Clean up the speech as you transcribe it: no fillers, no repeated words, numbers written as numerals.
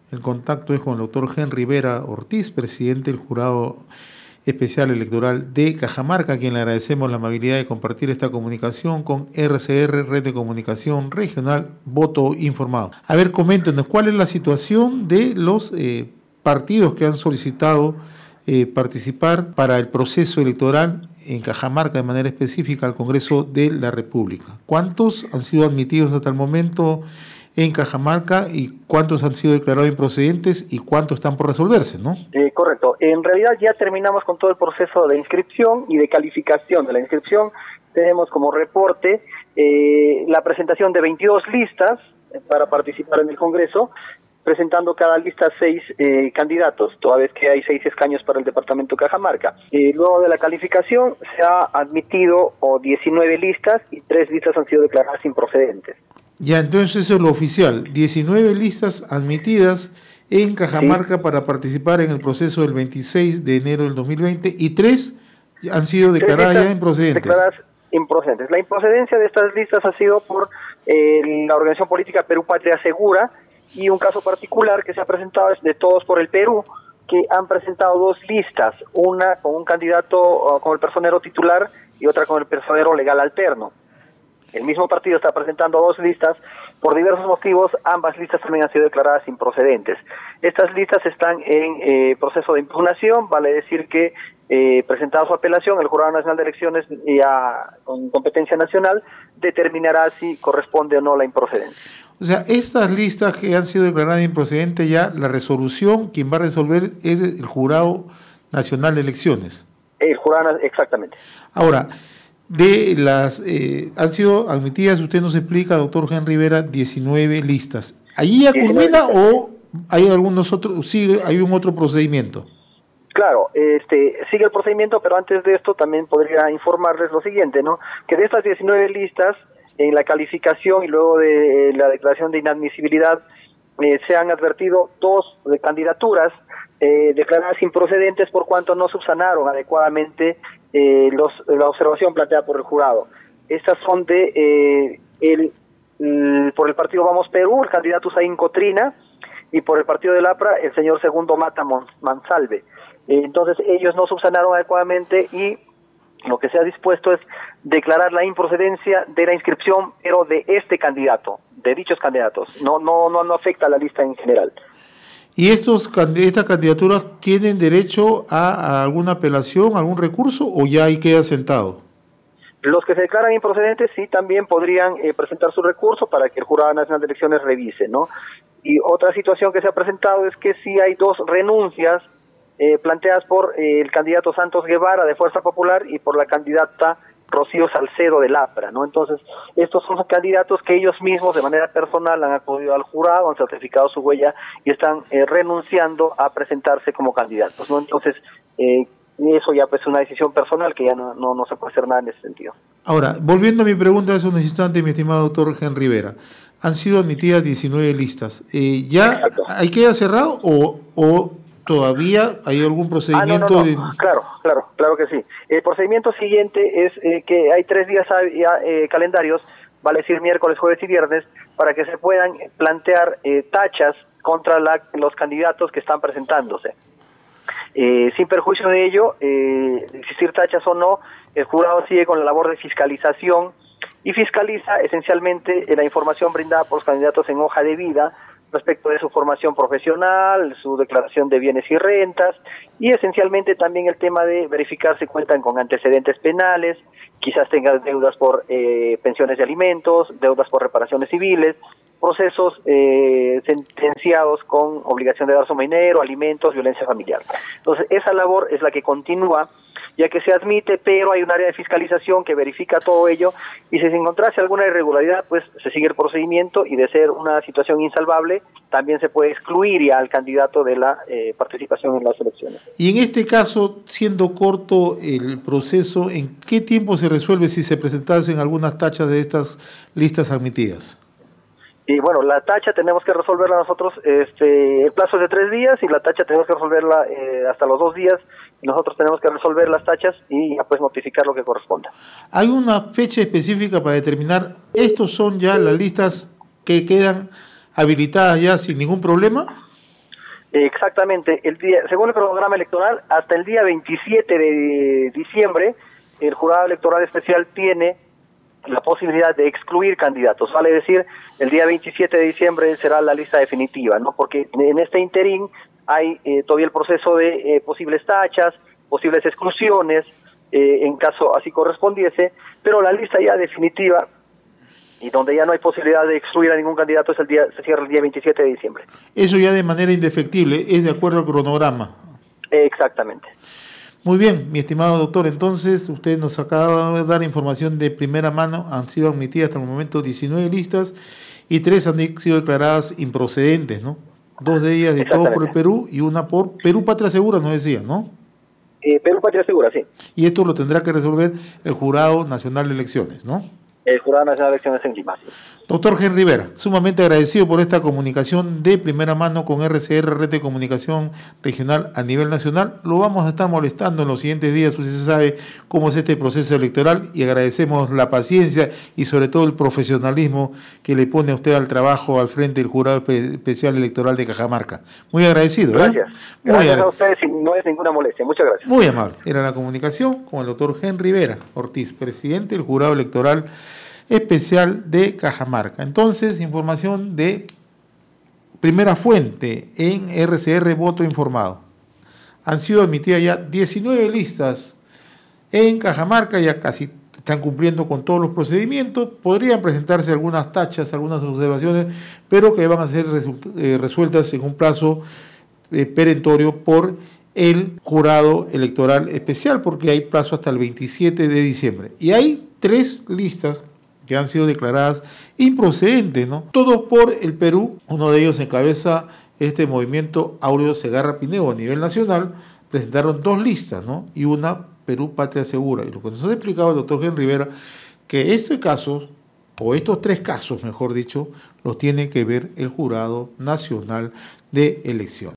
El contacto es con el doctor Henry Vera Ortiz, presidente del Jurado Especial Electoral de Cajamarca, a quien le agradecemos la amabilidad de compartir esta comunicación con RCR, Red de Comunicación Regional, Voto Informado. A ver, coméntenos, ¿cuál es la situación de los partidos que han solicitado participar para el proceso electoral en Cajamarca, de manera específica al Congreso de la República? ¿Cuántos han sido admitidos hasta el momento en Cajamarca y cuántos han sido declarados improcedentes y cuántos están por resolverse, ¿no? Correcto. En realidad ya terminamos con todo el proceso de inscripción y de calificación de la inscripción. Tenemos como reporte la presentación de 22 listas para participar en el Congreso, presentando cada lista 6 candidatos, toda vez que hay 6 escaños para el departamento de Cajamarca. Luego de la calificación se ha admitido 19 listas y 3 listas han sido declaradas improcedentes. Ya, entonces eso es lo oficial, 19 listas admitidas en Cajamarca, sí, para participar en el proceso del 26 de enero del 2020 y 3 han sido declaradas ya improcedentes. Declaradas improcedentes. La improcedencia de estas listas ha sido por la organización política Perú Patria Segura, y un caso particular que se ha presentado es de Todos por el Perú, que han presentado 2 listas, una con un candidato con el personero titular y otra con el personero legal alterno. El mismo partido está presentando 2 listas, por diversos motivos ambas listas también han sido declaradas improcedentes. Estas listas están en proceso de impugnación, vale decir que presentada su apelación, el Jurado Nacional de Elecciones, ya con competencia nacional, determinará si corresponde o no la improcedencia. O sea, estas listas que han sido declaradas improcedentes, ya la resolución, quien va a resolver es el Jurado Nacional de Elecciones. El Jurado, exactamente. Ahora, de las han sido admitidas, usted nos explica, doctor Henry Vera, 19 listas. ¿Allí ya culmina o hay algunos otros, sigue, hay un otro procedimiento? Claro, sigue el procedimiento, pero antes de esto también podría informarles lo siguiente, ¿no? Que de estas 19 listas, en la calificación y luego de la declaración de inadmisibilidad, se han advertido 2 candidaturas declaradas improcedentes por cuanto no subsanaron adecuadamente la observación planteada por el jurado. Estas son de por el partido Vamos Perú, el candidato Usain Cotrina, y por el partido del APRA, el señor Segundo Mata Mansalve. Entonces ellos no subsanaron adecuadamente y lo que se ha dispuesto es declarar la improcedencia de la inscripción, pero de este candidato, de dichos candidatos. No afecta a la lista en general. ¿Y estas candidaturas tienen derecho a alguna apelación, algún recurso, o ya ahí queda sentado? Los que se declaran improcedentes sí también podrían presentar su recurso para que el Jurado Nacional de Elecciones revise, ¿no? Y otra situación que se ha presentado es que sí hay 2 renuncias planteadas por el candidato Santos Guevara de Fuerza Popular y por la candidata Rocío Salcedo del APRA, ¿no? Entonces, estos son candidatos que ellos mismos de manera personal han acudido al jurado, han certificado su huella y están renunciando a presentarse como candidatos, ¿no? Entonces, eso ya pues es una decisión personal que ya no se puede hacer nada en ese sentido. Ahora, volviendo a mi pregunta hace un instante, mi estimado doctor Henry Vera, han sido admitidas 19 listas. ¿Ya ahí queda cerrado o todavía hay algún procedimiento? No. Claro que sí. El procedimiento siguiente es que hay 3 días calendarios, vale decir miércoles, jueves y viernes, para que se puedan plantear tachas contra los candidatos que están presentándose. Sin perjuicio de ello, existir tachas o no, el jurado sigue con la labor de fiscalización y fiscaliza esencialmente la información brindada por los candidatos en hoja de vida respecto de su formación profesional, su declaración de bienes y rentas, y esencialmente también el tema de verificar si cuentan con antecedentes penales, quizás tengan deudas por pensiones de alimentos, deudas por reparaciones civiles, procesos sentenciados con obligación de dar suma dinero, alimentos, violencia familiar. Entonces, esa labor es la que continúa, ya que se admite, pero hay un área de fiscalización que verifica todo ello, y si se encontrase alguna irregularidad, pues se sigue el procedimiento, y de ser una situación insalvable, también se puede excluir ya al candidato de la participación en las elecciones. Y en este caso, siendo corto el proceso, ¿en qué tiempo se resuelve si se presentasen algunas tachas de estas listas admitidas? Y bueno, la tacha tenemos que resolverla nosotros, el plazo es de 3 días y la tacha tenemos que resolverla hasta los 2 días, y nosotros tenemos que resolver las tachas y ya pues notificar lo que corresponda. ¿Hay una fecha específica para determinar estos son ya las listas que quedan habilitadas ya sin ningún problema? Exactamente, según el cronograma electoral, hasta el día 27 de diciembre, el jurado electoral especial tiene la posibilidad de excluir candidatos, vale decir, el día 27 de diciembre será la lista definitiva, ¿no? Porque en este interín hay todavía el proceso de posibles tachas, posibles exclusiones, en caso así correspondiese, pero la lista ya definitiva y donde ya no hay posibilidad de excluir a ningún candidato se cierra el día 27 de diciembre. Eso ya de manera indefectible, es de acuerdo al cronograma. Exactamente. Muy bien, mi estimado doctor, entonces usted nos acaba de dar información de primera mano. Han sido admitidas hasta el momento 19 listas y 3 han sido declaradas improcedentes, ¿no? 2 de ellas de Todos por el Perú y una por Perú Patria Segura, nos decía, ¿no? Perú Patria Segura, sí. Y esto lo tendrá que resolver el Jurado Nacional de Elecciones, ¿no? El Jurado Nacional de Elecciones en Lima. Doctor Henry Rivera, sumamente agradecido por esta comunicación de primera mano con RCR, Red de Comunicación Regional a nivel nacional. Lo vamos a estar molestando en los siguientes días, usted sabe cómo es este proceso electoral y agradecemos la paciencia y sobre todo el profesionalismo que le pone a usted al trabajo al frente del Jurado Especial Electoral de Cajamarca. Muy agradecido. Gracias. Gracias a ustedes, no es ninguna molestia. Muchas gracias. Muy amable. Era la comunicación con el doctor Henry Rivera Ortiz, presidente del Jurado Electoral Especial de Cajamarca. Entonces, información de primera fuente en RCR Voto Informado. Han sido admitidas ya 19 listas en Cajamarca, ya casi están cumpliendo con todos los procedimientos. Podrían presentarse algunas tachas, algunas observaciones, pero que van a ser resueltas en un plazo perentorio por el Jurado Electoral Especial, porque hay plazo hasta el 27 de diciembre. Y hay 3 listas que han sido declaradas improcedentes, ¿no? Todos por el Perú. Uno de ellos encabeza este movimiento Áureo Segarra Pineo a nivel nacional. Presentaron 2 listas, ¿no? Y una Perú Patria Segura. Y lo que nos ha explicado el doctor Henry Rivera, que este caso, o estos 3 casos, mejor dicho, los tiene que ver el Jurado Nacional de Elecciones.